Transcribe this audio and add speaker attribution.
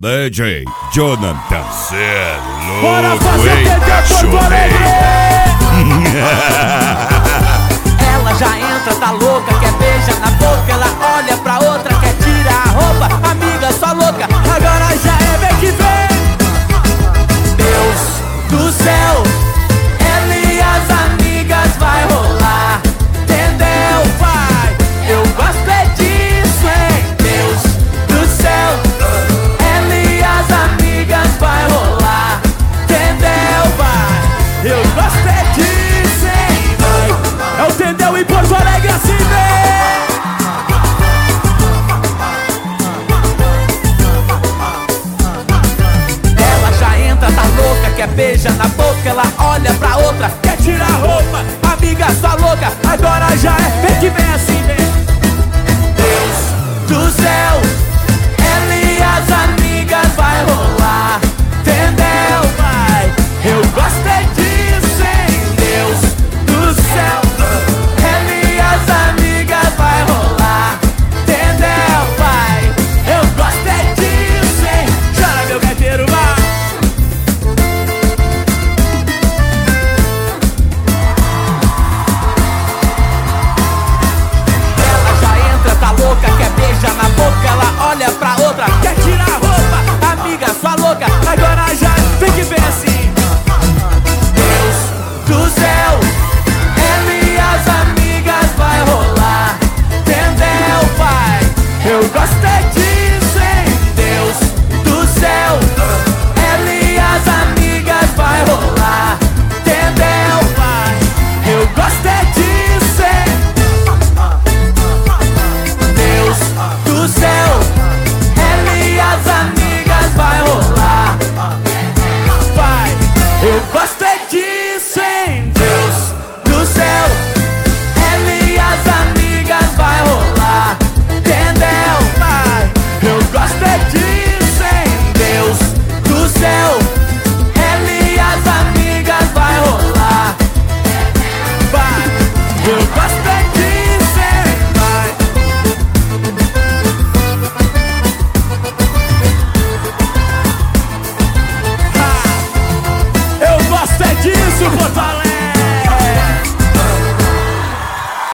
Speaker 1: DJ Jonathan, cê
Speaker 2: Bora
Speaker 1: louco,
Speaker 2: fazer
Speaker 1: hein, cachorreiro?
Speaker 2: Ela já entra, tá louca, quer beijar na boca. Ela olha pra outra, quer tirar a roupa. Amiga, só louca, agora já é bem que vem. Deus do céu, ela e as amigas vai rolar. Entendeu, pai? Eu gosto é disso, hein? Deus do céu, ela e as amigas vai rolar. Entendeu, pai? Eu gosto é disso, hein? É o Tendel em Porto Alegre, assim, vem! Ela já entra, tá louca, quer beijar na boca. Ela olha pra outra, quer tirar a roupa. Amiga, só louca, agora já é. Vem que vem assim, vem. Deus do céu,